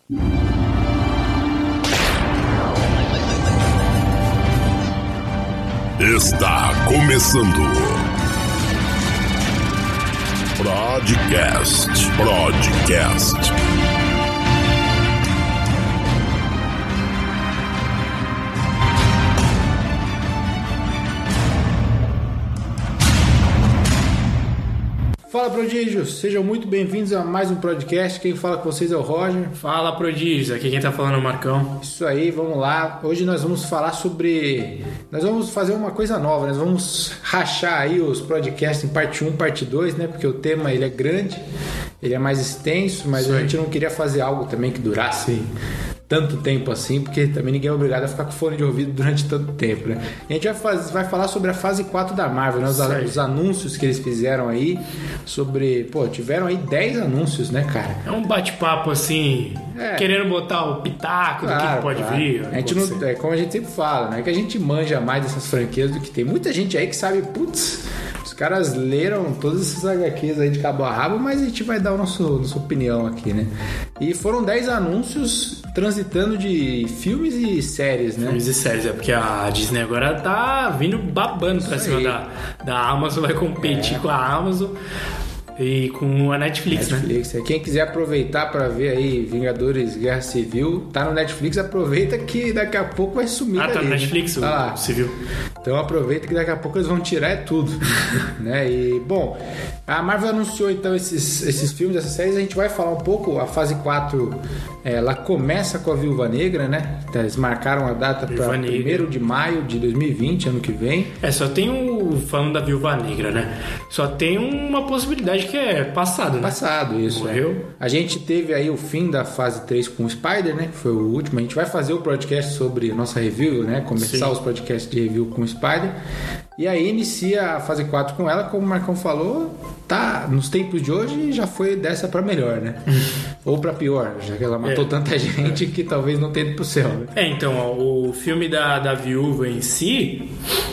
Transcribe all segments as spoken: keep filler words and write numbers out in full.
Está começando Podcast, Podcast. Fala, prodígios! Sejam muito bem-vindos a mais um podcast. Quem fala com vocês é o Roger. Fala, prodígios! Aqui quem tá falando é o Marcão. Isso aí, vamos lá. Hoje nós vamos falar sobre... Nós vamos fazer uma coisa nova. Nós vamos rachar aí os podcasts em parte um, parte dois, né? Porque o tema ele é grande, ele é mais extenso, mas a gente não queria fazer algo também que durasse tanto tempo assim, porque também ninguém é obrigado a ficar com fone de ouvido durante tanto tempo, né? A gente vai, faz, vai falar sobre a fase quatro da Marvel, né? Os, os anúncios que eles fizeram aí, sobre... Pô, tiveram aí dez anúncios, né, cara? É um bate-papo assim, é. querendo botar o pitaco claro, do que pode claro. vir. A gente não, é como a gente sempre fala, né? Que a gente manja mais dessas franquias do que tem. Muita gente aí que sabe, putz... Os caras leram todas essas agá quês aí de cabo a rabo, mas a gente vai dar a nossa, nossa opinião aqui, né? E foram dez anúncios transitando de filmes e séries, né? Filmes e séries, é porque a Disney agora tá vindo babando pra Isso cima da, da Amazon, vai competir é. com a Amazon e com a Netflix, Netflix, né? Quem quiser aproveitar pra ver aí Vingadores Guerra Civil, tá no Netflix, aproveita que daqui a pouco vai sumir Ah, dali, tá no Netflix, né? o ah, Civil. Então aproveita que daqui a pouco eles vão tirar é tudo, né? E, bom, a Marvel anunciou então esses, esses filmes, essas séries, a gente vai falar um pouco, a fase quatro, ela começa com a Viúva Negra, né? Eles marcaram a data para primeiro de maio de dois mil e vinte, ano que vem. É, só tem um, falando da Viúva Negra, né? Só tem uma possibilidade que é passado, né? Passado, isso. Morreu. É. A gente teve aí o fim da fase três com o Spider, né? Que foi o último. A gente vai fazer o podcast sobre a nossa review, né? Começar Sim. os podcasts de review com o Spider. E aí inicia a fase quatro com ela, como o Marcão falou, tá, nos tempos de hoje já foi dessa pra melhor, né? Ou pra pior, já que ela matou é. tanta gente que talvez não tenha ido pro céu, né? É, então, ó, o filme da, da Viúva em si...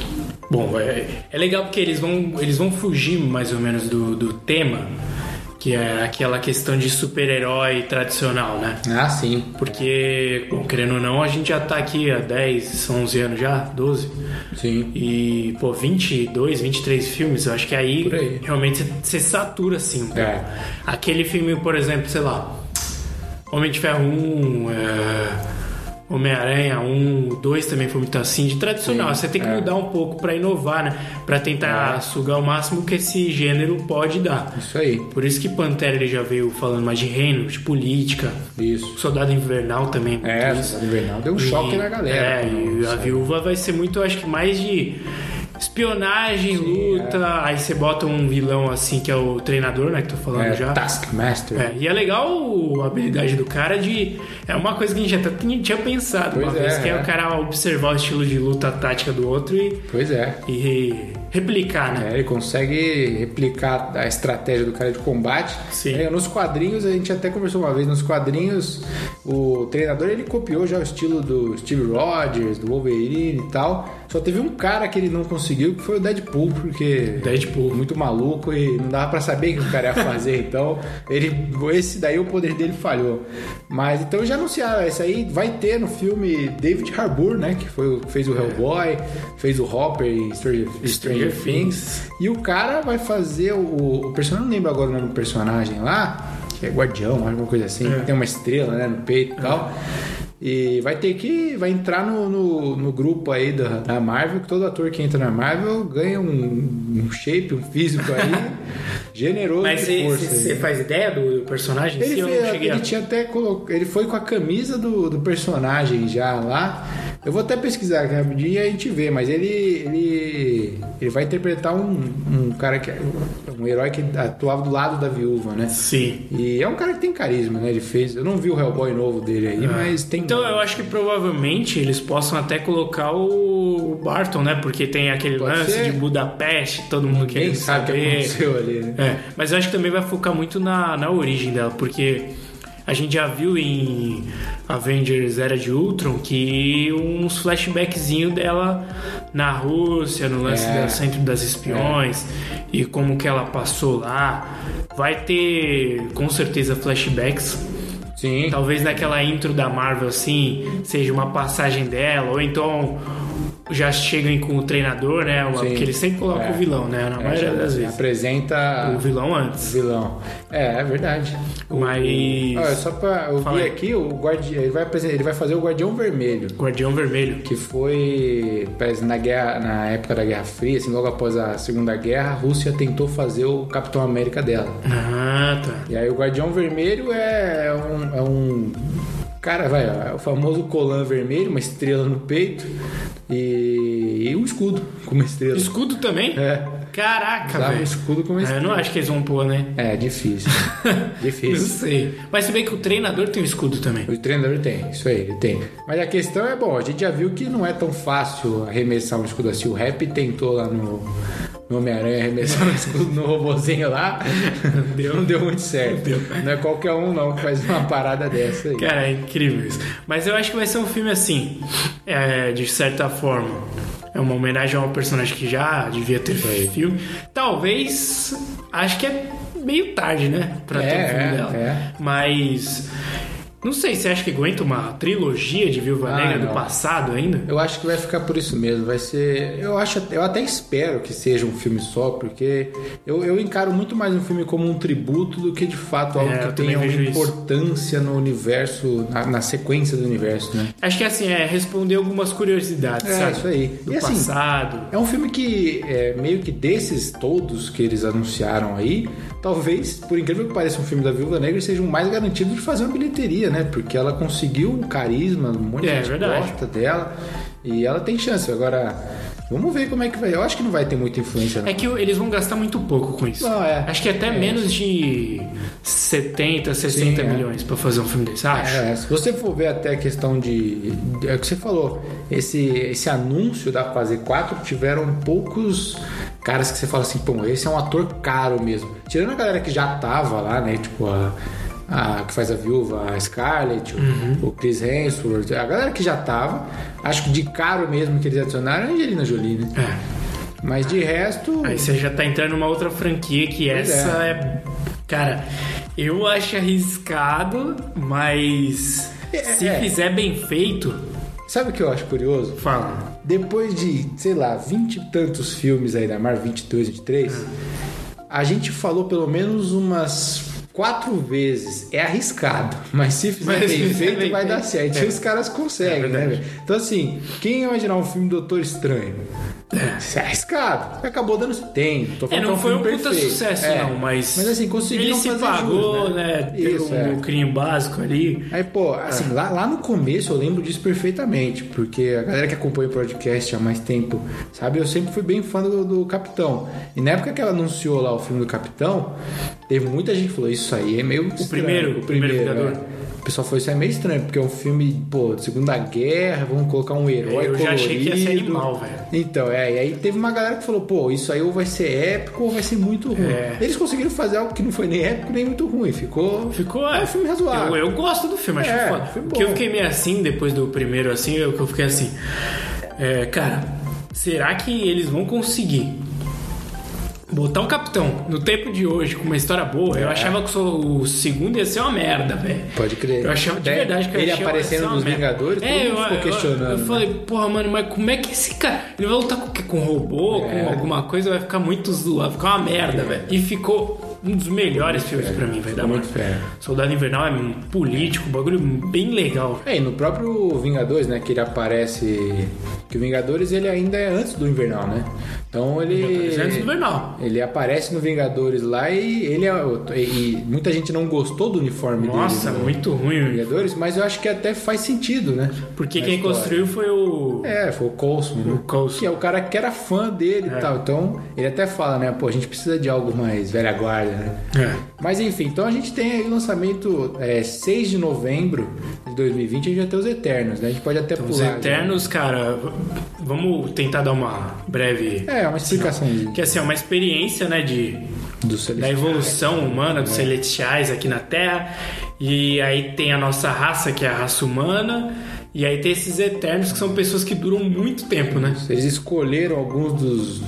Bom, é, é legal porque eles vão, eles vão fugir mais ou menos do, do tema, que é aquela questão de super-herói tradicional, né? Ah, sim. Porque, bom, querendo ou não, a gente já tá aqui há dez, onze anos já, doze. Sim. E, pô, vinte e dois, vinte e três filmes, eu acho que aí, aí. realmente você satura, assim. É. Aquele filme, por exemplo, sei lá, Homem de Ferro um, é... Homem-Aranha um, dois também foi muito assim, de tradicional. Sim, você tem que é. mudar um pouco pra inovar, né? Pra tentar é. sugar o máximo que esse gênero pode dar. Isso aí. Por isso que Pantera ele já veio falando mais de reino, de política. Isso. Soldado Invernal também. É, Soldado Invernal deu um e, choque na galera. É, e a Viúva vai ser muito, eu acho que mais de... espionagem, Sim, luta, é. aí você bota um vilão assim que é o treinador, né, que tô falando é, já. Taskmaster. É, e é legal a habilidade do cara de... É uma coisa que a gente já tinha, tinha pensado pois uma é, vez, que é. é o cara observar o estilo de luta tática do outro e... Pois é. E replicar, né? É, ele consegue replicar a estratégia do cara de combate. Sim. É, nos quadrinhos, a gente até conversou uma vez, nos quadrinhos, o treinador ele copiou já o estilo do Steve Rogers, do Wolverine e tal. Só teve um cara que ele não conseguiu, que foi o Deadpool, porque... Deadpool. Muito maluco e não dava pra saber o que o cara ia fazer, então ele, esse daí o poder dele falhou. Mas então já anunciaram, esse aí vai ter no filme David Harbour, né, que foi, fez o Hellboy, fez o Hopper em Stranger, Stranger Things, e o cara vai fazer o, o personagem, não lembro agora o nome do personagem lá, que é Guardião, alguma coisa assim, é. tem uma estrela, né, no peito e é. tal. E vai ter que... Vai entrar no, no, no grupo aí da, da Marvel, que todo ator que entra na Marvel ganha um, um shape, um físico aí generoso. Mas de força. Mas você faz ideia do personagem? Ele, Sim, fez, eu não cheguei ele a... tinha até colocado... Ele foi com a camisa do, do personagem já lá. Eu vou até pesquisar aqui rapidinho e a gente vê, mas ele ele, ele vai interpretar um, um cara que é um herói que atuava do lado da viúva, né? Sim. E é um cara que tem carisma, né? Ele fez... Eu não vi o Hellboy novo dele aí, ah. mas tem... Então eu acho que provavelmente eles possam até colocar o Barton, né? Porque tem aquele Pode lance ser. de Budapeste, todo mundo quer saber. sabe o que aconteceu ali, né? É, mas eu acho que também vai focar muito na, na origem dela, porque... A gente já viu em Avengers Era de Ultron que uns flashbackzinhos dela na Rússia, no lance é. do Centro das Espiões, é. e como que ela passou lá. Vai ter, com certeza, flashbacks. Sim. Talvez naquela intro da Marvel, assim, seja uma passagem dela, ou então já chegam com o treinador, né? Sim. Porque eles sempre colocam É. o vilão, né? Na É, maioria das vezes. apresenta O vilão antes. o vilão. É, é verdade. Mas... Olha, só pra eu Fala ver aí. aqui, o guardi... ele, vai apresen- ele vai fazer o Guardião Vermelho. Guardião Vermelho. Que foi parece, na, guerra, na época da Guerra Fria, assim, logo após a Segunda Guerra, a Rússia tentou fazer o Capitão América dela. Ah, tá. E aí o Guardião Vermelho é um, é um cara, vai, é o famoso colã vermelho, uma estrela no peito e, e um escudo com uma estrela. Escudo também? É. Caraca, Dá um velho. escudo com uma Ah, estrela. eu não acho que eles vão pôr, né? É, difícil. Não Difícil. sei. Mas se bem que o treinador tem um escudo também. O treinador tem, isso aí, ele tem. Mas a questão é, bom, a gente já viu que não é tão fácil arremessar um escudo assim. O Rap tentou lá no, no Homem-Aranha arremessar um escudo no robozinho lá. Deu. Não deu muito certo. Deu. Não é qualquer um não que faz uma parada dessa aí. Cara, é incrível isso. Mas eu acho que vai ser um filme assim, é, de certa forma. É uma homenagem a um personagem que já devia ter filme. Talvez, acho que é meio tarde, né? Pra É, ter um filme é, dela. é. Mas... Não sei, você acha que aguenta uma trilogia de Viúva Ah, Negra do não. passado ainda? Eu acho que vai ficar por isso mesmo. Vai ser. Eu acho, eu até espero que seja um filme só, porque eu, eu encaro muito mais um filme como um tributo do que de fato algo É, eu que também tenha uma vejo isso. importância no universo, na, na sequência do universo, né? Acho que assim, é responder algumas curiosidades, É, sabe? isso aí. Do E assim, passado. É um filme que, é, meio que desses todos que eles anunciaram aí, talvez, por incrível que pareça, um filme da Viúva Negra seja o mais garantido de fazer uma bilheteria, né? Porque ela conseguiu um carisma, um monte de É, gente verdade. gosta dela e ela tem chance. Agora, vamos ver como é que vai. Eu acho que não vai ter muita influência, não. É que eles vão gastar muito pouco com isso. Não, é. Acho que até É. menos de setenta, sessenta Sim, é. milhões pra fazer um filme desse, acho. É, se você for ver até a questão de, de- é o que você falou, esse, esse anúncio da fase quatro tiveram poucos caras que você fala assim, pô, esse é um ator caro mesmo. Tirando a galera que já tava lá, né, tipo a, a que faz a viúva, a Scarlett, o- Uhum. o Chris Hemsworth, a galera que já tava, acho que de caro mesmo que eles adicionaram é a Angelina Jolie, né? É. Mas de resto... Aí você já tá entrando numa outra franquia que Pois essa é. é. Cara, eu acho arriscado, mas É, se é. fizer bem feito, Sabe o que eu acho curioso? fala. Depois de, sei lá, vinte e tantos filmes aí da Marvel, vinte e dois, vinte e três, a gente falou pelo menos umas quatro vezes. É arriscado, mas se fizer Mas bem se fizer feito, bem vai feito. dar certo. É. E os caras conseguem, É né, verdade. velho? Então, assim, quem ia imaginar um filme do Doutor Estranho? É, é arriscado. Acabou dando tem. Tô É, falando não que foi um filme puta perfeito. sucesso, É. não, mas. Mas assim, conseguiram ele se fazer pagou, jus, né? Pelo Isso, é. lucrinho básico ali. Aí, pô, assim, lá, lá no começo eu lembro disso perfeitamente, porque a galera que acompanha o podcast há mais tempo, sabe, eu sempre fui bem fã do, do Capitão. E na época que ela anunciou lá o filme do Capitão, teve muita gente que falou, isso aí é meio estranho. primeiro, o primeiro Vingador. é. O pessoal falou, isso é meio estranho, porque é um filme, pô, de Segunda Guerra, vamos colocar um herói Eu já colorido. achei que ia ser animal, velho. Então, é, e aí teve uma galera que falou, pô, isso aí ou vai ser épico ou vai ser muito ruim. É. Eles conseguiram fazer algo que não foi nem épico nem muito ruim, ficou... Ficou. É um filme razoável. Eu, eu gosto do filme, acho É, foda. filme Porque eu bom. fiquei meio assim depois do primeiro, assim, eu, eu fiquei assim. É, cara, será que eles vão conseguir botar um capitão no tempo de hoje com uma história boa? Eu É. achava que o, o segundo ia ser uma merda, velho. Pode crer. Eu achava de Até verdade que eu ele achava aparecendo que ia ser uma nos merda. Vingadores, é, todo eu, mundo ficou eu- questionando. Eu, né? falei, porra, mano, mas como é que esse cara. Ele vai lutar com o quê? Com robô? É. Com alguma coisa? Vai ficar muito zoado, vai ficar uma merda, velho. E ficou um dos melhores filmes pra mim, vai dar muito mano. fera. Soldado Invernal é um político, um bagulho bem legal. É, e no próprio Vingadores, né, que ele aparece... Que o Vingadores, ele ainda é antes do Invernal, né? Então ele... Antes do Invernal. Ele aparece no Vingadores lá e ele é... E muita gente não gostou do uniforme Nossa, dele. no muito ruim. Vingadores, mas eu acho que até faz sentido, né? Porque Na quem história. construiu foi o. É, foi o Coulson, né? O Coulson. Que é o cara que era fã dele e tal. Então, ele até fala, né? Pô, a gente precisa de algo mais velha guarda, né? É. Mas enfim, então a gente tem aí o lançamento é, seis de novembro de dois mil e vinte, a gente vai ter os Eternos, né? A gente pode até Os pular. Eternos, cara, v- vamos tentar dar uma breve. É, uma explicação Que assim, é uma experiência, né, de, do da Celestial. evolução humana dos celestiais aqui na Terra. E aí tem a nossa raça, que é a raça humana. E aí tem esses Eternos, que são pessoas que duram muito tempo, né? Eles escolheram alguns dos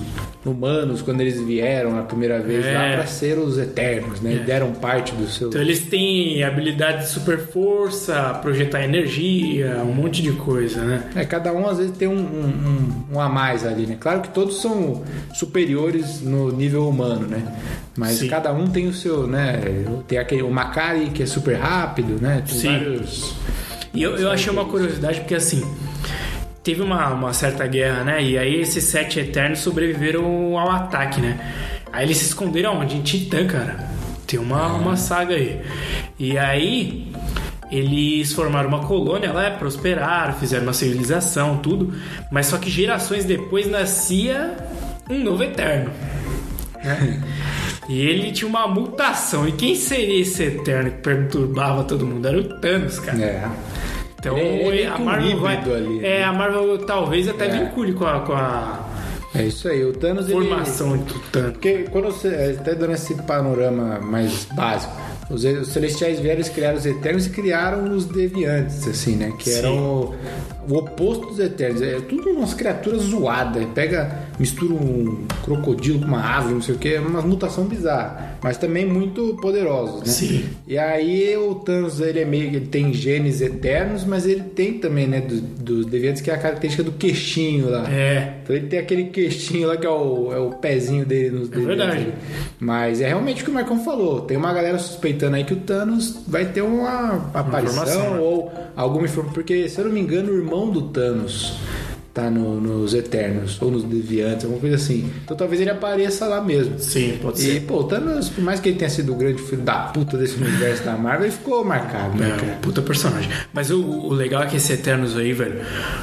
humanos quando eles vieram a primeira vez É. lá pra ser os Eternos, né? É. E deram parte do seu... Então eles têm habilidade de super força, projetar energia, um monte de coisa, né? É, cada um às vezes tem um, um, um, um a mais ali, né? Claro que todos são superiores no nível humano, né? Mas Sim. cada um tem o seu, né? Tem aquele, o Makari, que é super rápido, né? Tem Sim. vários... E eu, eu achei uma curiosidade porque assim, teve uma, uma certa guerra, né? E aí esses sete Eternos sobreviveram ao ataque, né? Aí eles se esconderam onde? Em Titã, cara. Tem uma, uma saga aí. E aí eles formaram uma colônia lá, prosperaram, fizeram uma civilização, tudo. Mas só que gerações depois nascia um novo Eterno. Né? E ele tinha uma mutação. E quem seria esse Eterno que perturbava todo mundo? Era o Thanos, cara. É. Então Ele é meio a que um Marvel vai, híbrido ali, né? é, a Marvel talvez até É. vincule com a, com a É isso aí, o Thanos... ele- formação do Thanos. Porque quando você... Até dando esse panorama mais básico, os, os Celestiais vieram, eles criaram os Eternos e criaram os Deviantes, assim, né? Que Sim. eram o, o oposto dos Eternos. É tudo umas criaturas zoadas. Pega, mistura um crocodilo com uma ave, não sei o que, é uma mutação bizarra. Mas também muito poderosos, né? Sim. E aí o Thanos, ele é meio... Ele tem genes eternos, mas ele tem também, né? Dos do Deviantes, que é a característica do queixinho lá. É. Então ele tem aquele queixinho lá que é o, é o pezinho dele nos dedos. verdade. ali. Mas é realmente o que o Marcão falou. Tem uma galera suspeitando aí que o Thanos vai ter uma aparição informação, né? ou alguma informação. Porque, se eu não me engano, o irmão do Thanos tá no- nos Eternos ou nos Deviantes, alguma coisa assim. Então talvez ele apareça lá mesmo. Sim, pode E, ser. pô, o Thanos, por mais que ele tenha sido o grande filho da puta desse universo da Marvel, ele ficou marcado, né, É, cara? um puta personagem. Mas o, o legal é que esse Eternos aí, velho,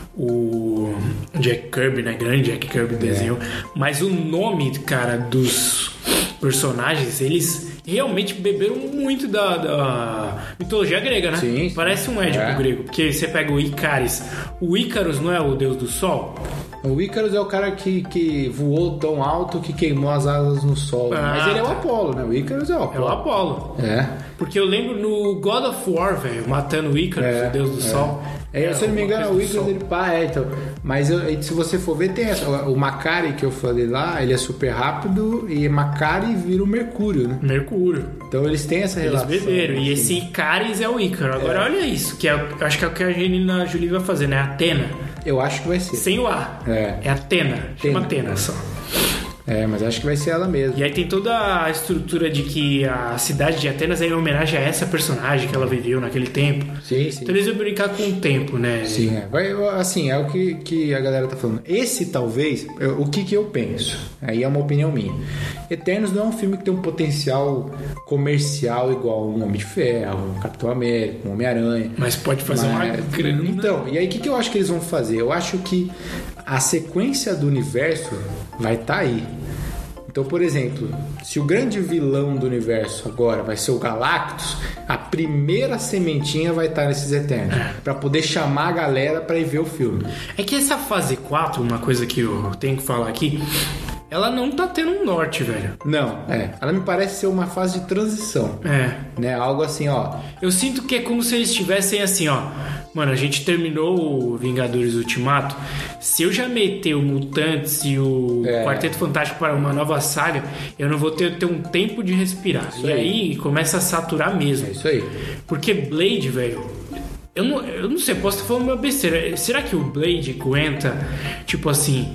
o Jack Kirby, né? Grande Jack Kirby desenho. Mas o nome, cara, dos personagens, eles realmente beberam muito da, da mitologia grega, né? Sim, sim. Parece um édipo É. grego. Porque você pega o Icaris. O Ícaros não é o deus do sol? O Ícaros é o cara que, que voou tão alto que queimou as asas no sol. Ah, Mas ele é o tá. Apolo, né? O Ícaros é o É Apolo. o Apolo. É. Porque eu lembro no God of War, velho, matando o Ícaros, É, o deus do é. sol. É, se eu não me alguma engano, coisa o do Ícaros sol. ele pá, é, então. Mas eu- se você for ver, tem essa. O Makari que eu falei lá, ele é super rápido e Makari vira o Mercúrio, né? Mercúrio. Então eles têm essa Eles relação. beberam. E assim. esse Icaris é o Ícaro. Agora olha isso, que é, eu acho que é o que a Angelina Jolie vai fazer, né? Atena. Eu acho que vai ser. Sem o A. É. É Atena. Chama Atena. Atena só. É, mas acho que vai ser ela mesmo. E aí tem toda a estrutura de que a cidade de Atenas é em homenagem a essa personagem que ela viveu naquele tempo. Sim, sim. Então eles vão brincar com o tempo, né? Sim, é. Vai, assim, é o que, que a galera tá falando. Esse, talvez, é o que, que eu penso. Aí é uma opinião minha. Eternos não é um filme que tem um potencial comercial igual um Homem de Ferro, um Capitão América, um Homem-Aranha. Mas pode fazer uma Mas- grana. Então, e aí o que, que eu acho que eles vão fazer? Eu acho que a sequência do universo vai estar aí. Então, por exemplo, se o grande vilão do universo agora vai ser o Galactus, a primeira sementinha vai estar nesses Eternos. Pra poder chamar a galera pra ir ver o filme. É que essa fase quatro, uma coisa que eu tenho que falar aqui, ela não tá tendo um norte, velho. Não, é. Ela me parece ser uma fase de transição. É. Né? Algo assim, ó. Eu sinto que é como se eles estivessem assim, ó. Mano, a gente terminou o Vingadores Ultimato. Se eu já meter o Mutantes e o É. Quarteto Fantástico para uma nova saga, eu não vou ter, ter um tempo de respirar. Isso e aí. aí começa a saturar mesmo. É isso aí. Porque Blade, velho. Eu não, eu não sei, posso estar falando uma besteira. Será que o Blade aguenta, tipo assim,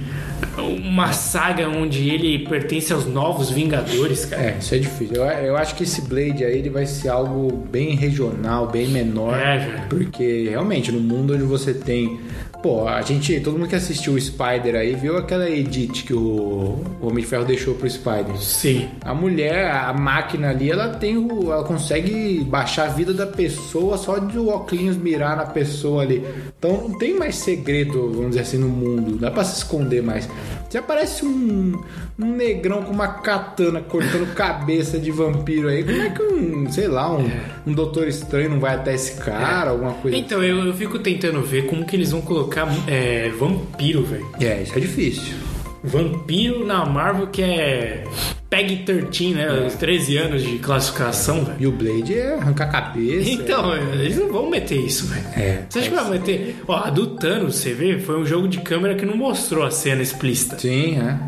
uma saga onde ele pertence aos novos Vingadores, cara? É, isso é difícil. Eu, eu acho que esse Blade aí ele vai ser algo bem regional, bem menor. É, velho. Porque realmente no mundo onde você tem. Pô, a gente. Todo mundo que assistiu o Spider aí viu aquela edit que o, o Homem de Ferro deixou pro Spider. Sim. A mulher, a máquina ali, ela tem o. Ela consegue baixar a vida da pessoa só de o óculos mirar na pessoa ali. Então não tem mais segredo, vamos dizer assim, no mundo. Não dá pra se esconder mais. Se aparece um, um negrão com uma katana cortando cabeça de vampiro aí, como é que um, sei lá, um, um Doutor Estranho não vai até esse cara, alguma coisa Então, eu, eu fico tentando ver como que eles vão colocar é, vampiro, velho. assim? É, isso é difícil. Vampiro na Marvel, que é Peg treze, né? Os treze anos de classificação, velho. E o Blade é arrancar a cabeça. Então, eles não vão meter isso, velho. É. Você acha que vai meter? Ó, a do Thanos, você vê, foi um jogo de câmera que não mostrou a cena explícita. Sim, é.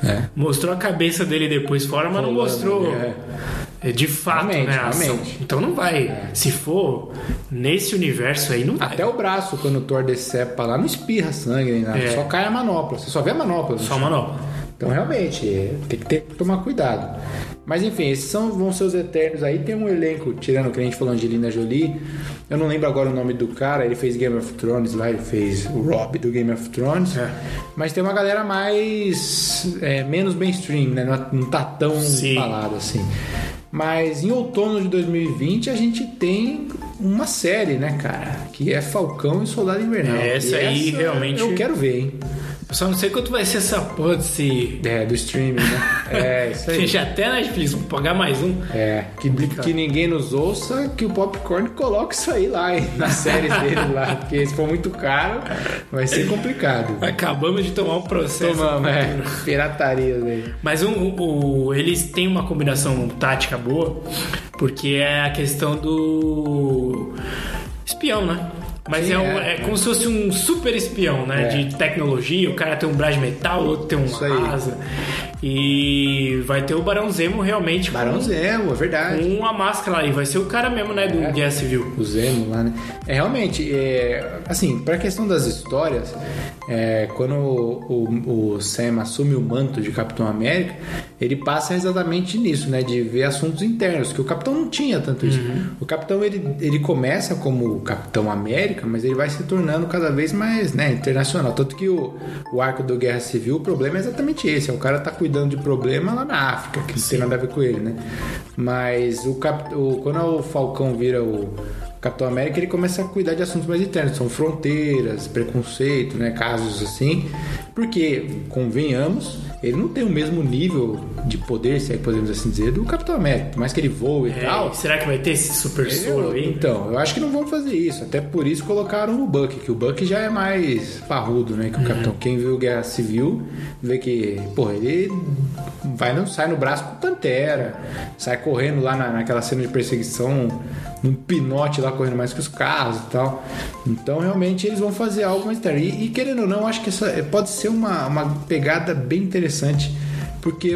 É. Mostrou a cabeça dele depois fora, mas Rolando, não mostrou é. de fato, Realmente, né? a ação. realmente. Então não vai. É. Se for nesse universo aí, não vai. Até o braço, quando o Thor decepa lá, não espirra sangue nem nada. É. Só cai a manopla. Você só vê a manopla. Só manopla. Então, realmente, é, tem que ter, tomar cuidado. Mas, enfim, esses são, vão ser os Eternos aí. Tem um elenco, tirando o que a gente falou, Angelina Jolie. Eu não lembro agora o nome do cara. Ele fez Game of Thrones lá. Ele fez o Robb do Game of Thrones. É. Mas tem uma galera mais... É, menos mainstream, né? Não, não tá tão Sim. falado assim. Mas em outono de dois mil e vinte a gente tem uma série, né, cara? Que é Falcão e Soldado Invernal. É, essa E aí essa realmente- eu quero ver, hein? Eu só não sei quanto vai ser essa porra desse... É, do streaming, né? É, isso aí. Seja até na Netflix, vou pagar mais um. É, que, que ninguém nos ouça, que o Popcorn coloque isso aí lá, hein, nas séries dele lá. Porque se for muito caro, vai ser complicado. Acabamos de tomar um processo. Tomamos, é, pirataria dele. Mas um, um, um, eles têm uma combinação tática boa, porque é a questão do espião, né? Mas Sim, é, um, é. é como se fosse um super espião, né? É. De tecnologia. O cara tem um braço de metal, o outro tem Isso aí. uma asa. E vai ter o Barão Zemo realmente com, Barão Zemo, é verdade. com uma máscara lá. E vai ser o cara mesmo, né? Do É. Guerra Civil. O Zemo lá, né? É, realmente, é, assim, pra questão das histórias, é, quando o, o, o Sam assume o manto de Capitão América, ele passa exatamente nisso, né? De ver assuntos internos, que o Capitão não tinha tanto isso. O Capitão, ele, ele começa como Capitão América, mas ele vai se tornando cada vez mais, né, internacional. Tanto que o, o arco do Guerra Civil, o problema é exatamente esse. É o cara tá cuidando de problema lá na África, que não tem nada a ver com ele, né? Mas o, cap, o quando o Falcão vira o Capitão América, ele começa a cuidar de assuntos mais internos, são fronteiras, preconceito, né, casos assim, porque, convenhamos, ele não tem o mesmo nível de poder, se é que podemos assim dizer, do Capitão América, por mais que ele voe e É, tal. será que vai ter esse super Ele- soro aí? Então, eu acho que não vão fazer isso. Até por isso colocaram o Bucky, que o Bucky já é mais parrudo, né? Que o Capitão. Quem viu Guerra Civil vê que, porra, ele vai no, sai no braço com Pantera, sai correndo lá na, naquela cena de perseguição, num pinote lá correndo mais que os carros e tal. Então, realmente, eles vão fazer algo mais sério. E, e querendo ou não, eu acho que essa pode ser uma, uma pegada bem interessante, porque o,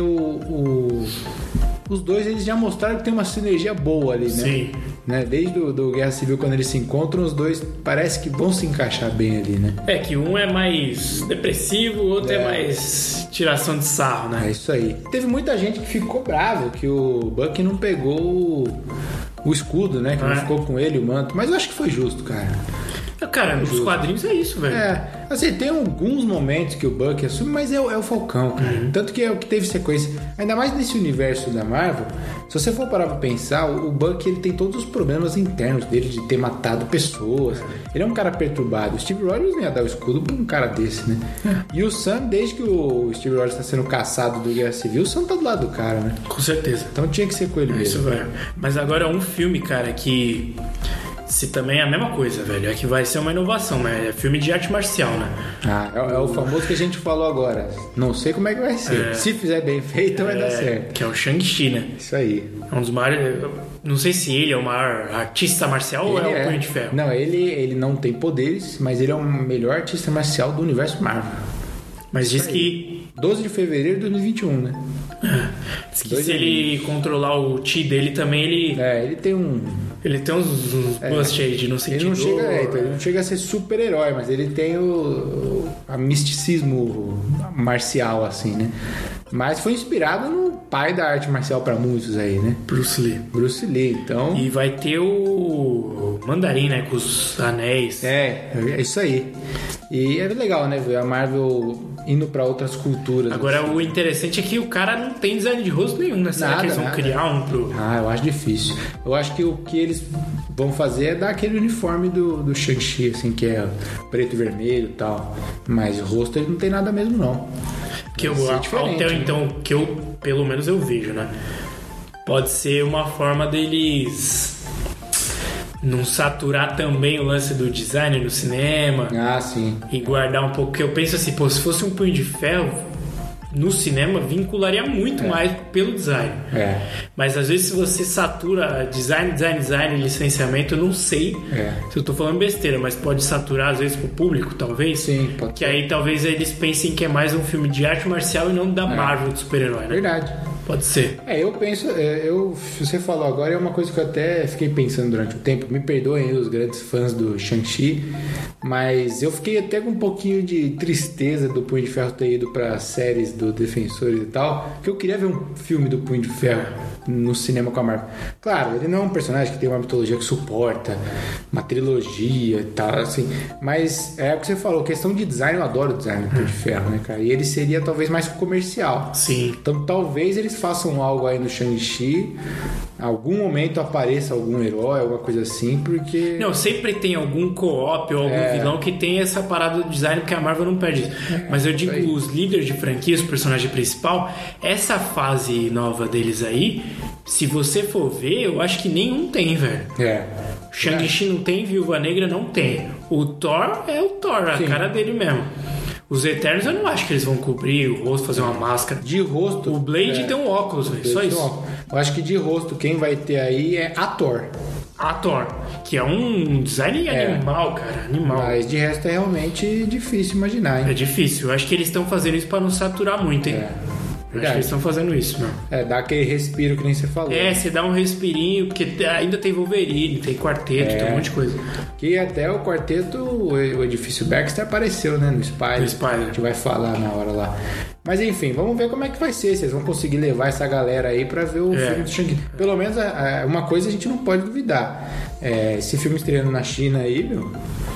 o- os dois eles já mostraram que tem uma sinergia boa ali, né? Sim. Né? Desde o do Guerra Civil, quando eles se encontram, os dois parece que vão se encaixar bem ali, né? É que um é mais depressivo, o outro é, É. mais tiração de sarro, É né? isso aí. Teve muita gente que ficou bravo que o Bucky não pegou o, o escudo, né? Que não É. ficou com ele, o manto. Mas eu acho que foi justo, cara. Cara, nos quadrinhos é isso, velho. É, assim, tem alguns momentos que o Bucky assume, mas é, o- é o Falcão, cara. Uhum. Tanto que é o que teve sequência. Ainda mais nesse universo da Marvel, se você for parar pra pensar, o, o Bucky ele tem todos os problemas internos dele de ter matado pessoas. Ele é um cara perturbado. O Steve Rogers não ia dar o escudo pra um cara desse, né? E o Sam, desde que o Steve Rogers tá sendo caçado do Guerra Civil, o Sam tá do lado do cara, né? Com certeza. Então tinha que ser com ele Isso, mesmo. velho. Mas agora é um filme, cara, que se também é a mesma coisa, velho. É que vai ser uma inovação, né? É filme de arte marcial, né? Ah, é, é o famoso que a gente falou agora. Não sei como é que vai ser. É. Se fizer bem feito, vai dar É, certo. que é o Shang-Chi, né? Isso aí. É um dos maiores. Não sei se ele é o maior artista marcial ou é Ele o Punho de Ferro. Não, ele, ele não tem poderes, mas ele é o melhor artista marcial do universo Marvel. Mas diz que, doze de fevereiro de dois mil e vinte e um, né? diz que Dois se ele controlar o Chi dele também, ele, É, ele tem um... ele tem uns, uns bust aí de não sentir Ele não, dor. chega, é, então, ele não chega a ser super-herói, mas ele tem o, o a misticismo marcial, assim, né? Mas foi inspirado no pai da arte marcial pra muitos aí, né? Bruce Lee. Bruce Lee, então... E vai ter o Mandarim, né? Com os anéis. É, é isso aí. E é legal, né? Ver a Marvel indo pra outras culturas. Agora, assim. o interessante é que o cara não tem design de rosto nenhum, né? Será Nada, que eles vão nada. criar um pro... Ah, eu acho difícil. Eu acho que o que eles vão fazer é dar aquele uniforme do, do Shang-Chi, assim, que é preto e vermelho e tal. Mas o rosto ele não tem nada mesmo, não. Que eu, Vai ser a- diferente, até né? então, que eu, pelo menos eu vejo, né? Pode ser uma forma deles não saturar também o lance do design no cinema Ah, sim. e guardar um pouco. Porque eu penso assim, pô, se fosse um Punho de Ferro, no cinema vincularia muito É. mais pelo design. É. Mas às vezes se você satura design, design, design, licenciamento, eu não sei É. se eu tô falando besteira, mas pode saturar às vezes pro público, talvez. Sim, pode Que ser. aí talvez eles pensem que é mais um filme de arte marcial e não da Marvel de super-herói, né? Verdade. Pode ser. É, eu penso, é, eu, você falou agora, é uma coisa que eu até fiquei pensando durante o tempo. Me perdoem aí os grandes fãs do Shang-Chi, mas eu fiquei até com um pouquinho de tristeza do Punho de Ferro ter ido para séries do Defensores e tal, porque eu queria ver um filme do Punho de Ferro no cinema com a Marvel. Claro, ele não é um personagem que tem uma mitologia que suporta uma trilogia e tal, assim, mas é o que você falou, questão de design, eu adoro o design do Punho de Ferro, né, cara? E ele seria talvez mais comercial. Sim. Então talvez eles façam algo aí no Shang-Chi, algum momento apareça algum herói, alguma coisa assim, porque... Não, sempre tem algum co-op ou algum É. vilão que tem essa parada do design, porque a Marvel não perde isso. Mas eu digo, isso aí. os líderes de franquias, o personagem principal, essa fase nova deles aí, se você for ver, eu acho que nenhum tem, velho. É. Shang-Chi não tem, Viúva Negra não tem. O Thor é o Thor, a Sim. cara dele mesmo. Os Eternos eu não acho que eles vão cobrir o rosto, fazer uma máscara. De rosto... O Blade é, tem um óculos, velho, Blade só tem isso. um óculos. Eu acho que de rosto quem vai ter aí é ator. A Thor, que é um design É. animal, cara, animal. Mas de resto é realmente difícil imaginar, É hein? difícil. Eu acho que eles estão fazendo isso pra não saturar muito, hein? É. Eu acho que Verdade. eles estão fazendo isso, meu. É, dá aquele respiro que nem você falou. É, você dá um respirinho, porque ainda tem Wolverine, tem quarteto, É. tem um monte de coisa. Que até o quarteto, o edifício Baxter apareceu, né? No Spider. No Spider. A gente vai falar na hora lá. Mas enfim, vamos ver como é que vai ser. Se eles vão conseguir levar essa galera aí pra ver o É. filme do Shang-Chi. Pelo menos a- a- uma coisa a gente não pode duvidar. É, esse filme estreando na China aí, meu,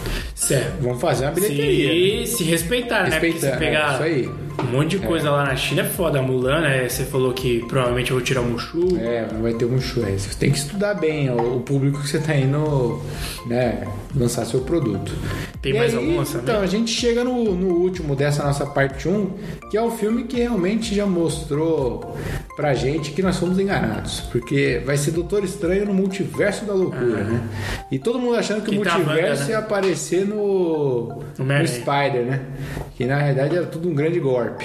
Certo. vão fazer uma bilheteria. Se, se respeitar, né? Porque Respeitar, se pegar é, isso aí. um monte de coisa lá na China é foda. A Mulan, né? Você falou que provavelmente eu vou tirar o Mushu. É, não vai ter um show. É, você tem que estudar bem o, o público que você tá indo, né, lançar seu produto. Tem E mais aí, algum lançamento? Então, a gente chega no, no último dessa nossa parte um, que é o filme que realmente já mostrou pra gente que nós fomos enganados. Porque vai ser Doutor Estranho no Multiverso da Loucura, né? E todo mundo achando que, Que o tá a multiverso Wanda, né? ia aparecer no, no Homem-Aranha. Spider, né? Que na realidade era tudo um grande golpe.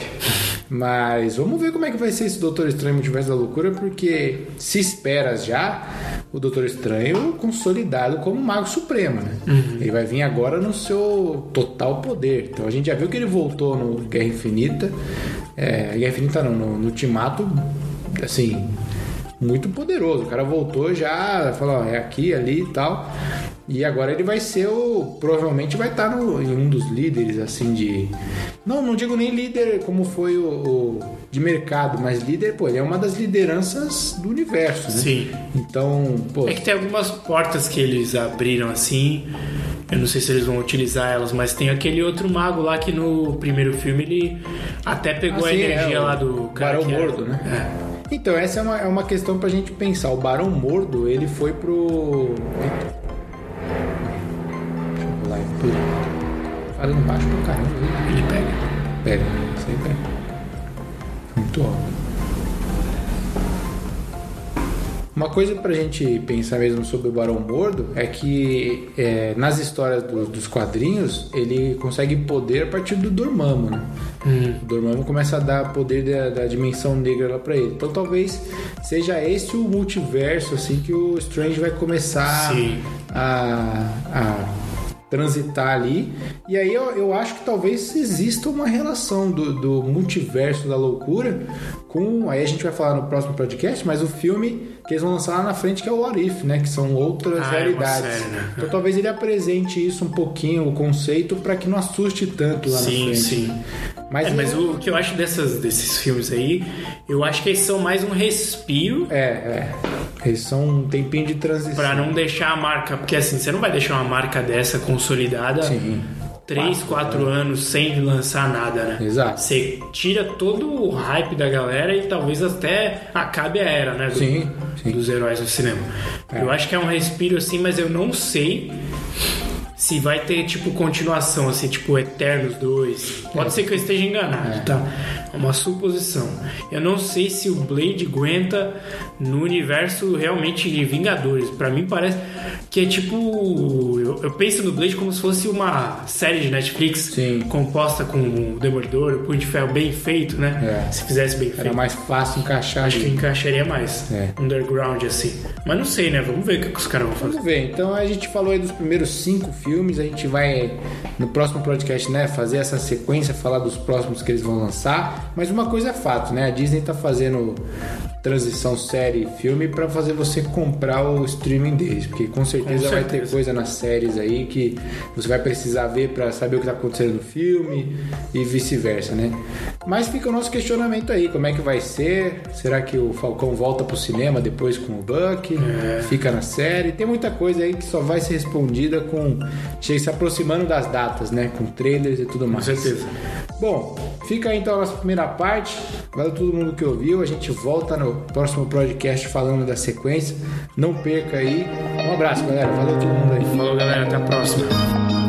Mas vamos ver como é que vai ser esse Doutor Estranho Multiverso da Loucura, porque se espera já o Doutor Estranho consolidado como Mago Supremo, né? Uhum. Ele vai vir agora no seu total poder. Então a gente já viu que ele voltou no Guerra Infinita. É, Guerra Infinita não, no, no Ultimato, assim, muito poderoso. O cara voltou já, falou, ó, é aqui, ali e tal. E agora ele vai ser o... Provavelmente vai estar no, em um dos líderes, assim, de... Não, não digo nem líder como foi o, o de mercado, mas líder, pô, ele é uma das lideranças do universo, né? Sim. Então, pô... É que tem algumas portas que eles abriram assim. Eu não sei se eles vão utilizar elas, mas tem aquele outro mago lá que no primeiro filme ele até pegou Ah, a sim, energia é, o lá do cara. Barão que era- Mordo, né? É. Então, essa é uma, é uma questão pra gente pensar. O Barão Mordo, ele foi pro... Eita. Deixa eu pular aí. Pula. Falando baixo pra caramba. viu? Ele pega. Pega, isso aí pega. Muito óbvio. Uma coisa pra gente pensar mesmo sobre o Barão Mordo é que é, nas histórias do- dos quadrinhos ele consegue poder a partir do Dormammu, né? O Dormammu começa a dar poder da, da dimensão negra lá pra ele. Então talvez seja esse o multiverso assim que o Strange vai começar Sim. a, a transitar ali. E aí eu, eu acho que talvez exista uma relação do, do multiverso da loucura com... Aí a gente vai falar no próximo podcast, mas o filme que eles vão lançar lá na frente, que é o What If, né? Que são outras Ah, é uma realidades. série, né? Então talvez ele apresente isso um pouquinho, o conceito, para que não assuste tanto lá Sim, na frente. sim. Mas, É, mas eu- o que eu acho dessas, desses filmes aí, eu acho que eles são mais um respiro É, é. Eles são um tempinho de transição. pra não deixar a marca. Porque assim, você não vai deixar uma marca dessa consolidada Sim. três, quatro anos sem lançar nada, né? Exato. Você tira todo o hype da galera e talvez até acabe a era, né? do- Sim, sim. Dos heróis do cinema. É. Eu acho que é um respiro assim, mas eu não sei se vai ter, tipo, continuação, assim, tipo, Eternos dois. Pode é. ser que eu esteja enganado, é. tá? É uma suposição. Eu não sei se o Blade aguenta no universo realmente de Vingadores. Pra mim parece que é tipo... Eu, eu penso no Blade como se fosse uma série de Netflix Sim. composta com o Demolidor, o Punho de Ferro bem feito, né? É. Se fizesse bem feito. Era mais fácil encaixar. Acho ali. que encaixaria mais. É. Underground, assim. Mas não sei, né? Vamos ver o que os caras vão fazer. Vamos ver. Então a gente falou aí dos primeiros cinco filmes. A gente vai, no próximo podcast, né, fazer essa sequência, falar dos próximos que eles vão lançar. Mas uma coisa é fato, né? A Disney tá fazendo transição série-filme para fazer você comprar o streaming deles, porque com certeza, com certeza vai ter coisa nas séries aí que você vai precisar ver para saber o que tá acontecendo no filme e vice-versa, né? Mas fica o nosso questionamento aí, como é que vai ser? Será que o Falcão volta pro cinema depois com o Bucky? É. Fica na série? Tem muita coisa aí que só vai ser respondida com se aproximando das datas, né? Com trailers e tudo mais. Com certeza. Bom, fica aí então a nossa primeira parte. Valeu todo mundo que ouviu. A gente volta no próximo podcast falando da sequência. Não perca aí. Um abraço, galera. Valeu todo mundo aí. Falou, galera. Até a próxima.